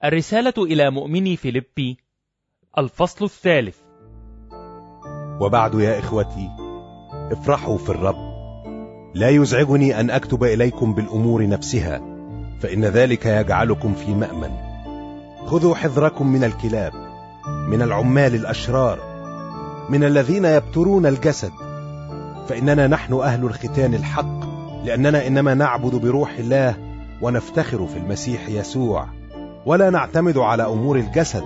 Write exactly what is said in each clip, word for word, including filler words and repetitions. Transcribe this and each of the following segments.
الرسالة إلى مؤمني فيلبي، الفصل الثالث. وبعد يا إخوتي، افرحوا في الرب. لا يزعجني أن أكتب إليكم بالأمور نفسها، فإن ذلك يجعلكم في مأمن. خذوا حذركم من الكلاب، من العمال الأشرار، من الذين يبترون الجسد، فإننا نحن أهل الختان الحق، لأننا إنما نعبد بروح الله ونفتخر في المسيح يسوع، ولا نعتمد على أمور الجسد،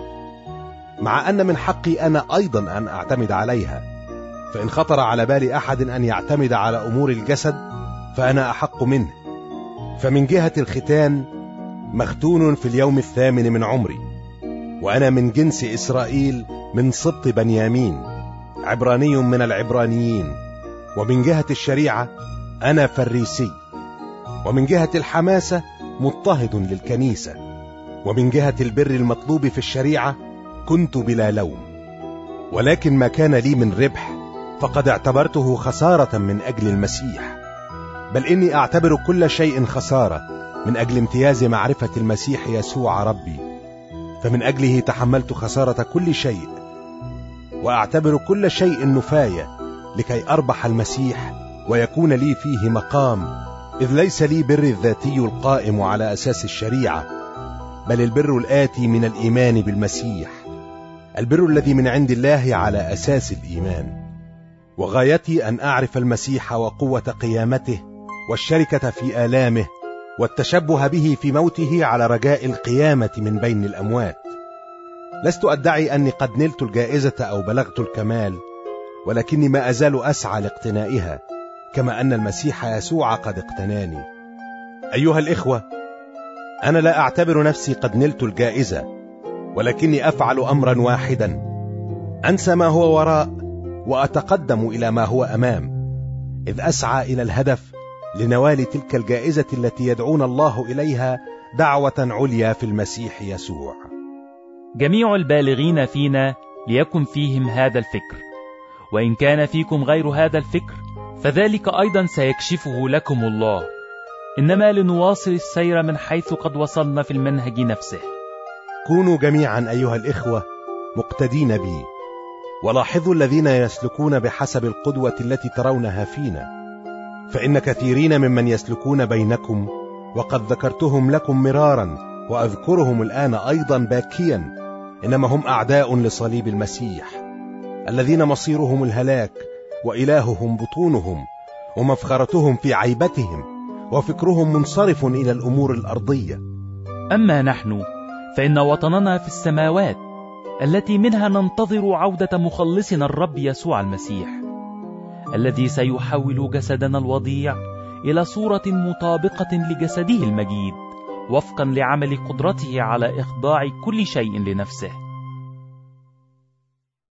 مع أن من حقي أنا أيضا أن أعتمد عليها. فإن خطر على بال أحد أن يعتمد على أمور الجسد فأنا أحق منه. فمن جهة الختان مختون في اليوم الثامن من عمري، وأنا من جنس إسرائيل من سبط بنيامين، عبراني من العبرانيين. ومن جهة الشريعة أنا فريسي، ومن جهة الحماسة مضطهد للكنيسة، ومن جهة البر المطلوب في الشريعة كنت بلا لوم. ولكن ما كان لي من ربح فقد اعتبرته خسارة من أجل المسيح، بل إني أعتبر كل شيء خسارة من أجل امتياز معرفة المسيح يسوع ربي، فمن أجله تحملت خسارة كل شيء، وأعتبر كل شيء نفاية لكي أربح المسيح ويكون لي فيه مقام. إذ ليس لي بر الذاتي القائم على أساس الشريعة، بل البر الآتي من الإيمان بالمسيح، البر الذي من عند الله على أساس الإيمان. وغايتي أن أعرف المسيح وقوة قيامته، والشركة في آلامه، والتشبه به في موته، على رجاء القيامة من بين الأموات. لست أدعي أني قد نلت الجائزة أو بلغت الكمال، ولكني ما أزال أسعى لاقتنائها، كما أن المسيح يسوع قد اقتناني. أيها الإخوة، أنا لا أعتبر نفسي قد نلت الجائزة، ولكني أفعل أمرا واحدا: أنسى ما هو وراء وأتقدم إلى ما هو أمام، إذ أسعى إلى الهدف لنوال تلك الجائزة التي يدعون الله إليها دعوة عليا في المسيح يسوع. جميع البالغين فينا ليكن فيهم هذا الفكر، وإن كان فيكم غير هذا الفكر فذلك أيضا سيكشفه لكم الله. إنما لنواصل السير من حيث قد وصلنا في المنهج نفسه. كونوا جميعا أيها الإخوة مقتدين بي، ولاحظوا الذين يسلكون بحسب القدوة التي ترونها فينا، فإن كثيرين ممن يسلكون بينكم وقد ذكرتهم لكم مرارا، وأذكرهم الآن أيضا باكيا، إنما هم أعداء لصليب المسيح، الذين مصيرهم الهلاك، وإلههم بطونهم، ومفخرتهم في عيبتهم، وفكرهم منصرف إلى الأمور الأرضية. أما نحن فإن وطننا في السماوات، التي منها ننتظر عودة مخلصنا الرب يسوع المسيح، الذي سيحول جسدنا الوضيع إلى صورة مطابقة لجسده المجيد، وفقا لعمل قدرته على إخضاع كل شيء لنفسه.